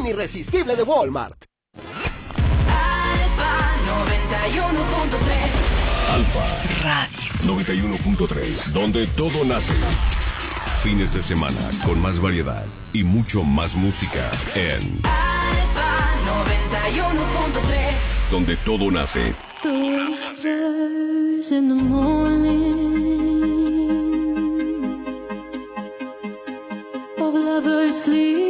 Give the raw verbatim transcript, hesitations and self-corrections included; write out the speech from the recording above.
inirresistible de Walmart. Alfa noventa y uno punto tres. Alfa Radio noventa y uno punto tres, donde todo nace. Fines de semana con más variedad y mucho más música en Alfa noventa y uno punto tres, donde todo nace. Birds in the morning of lovers sleep.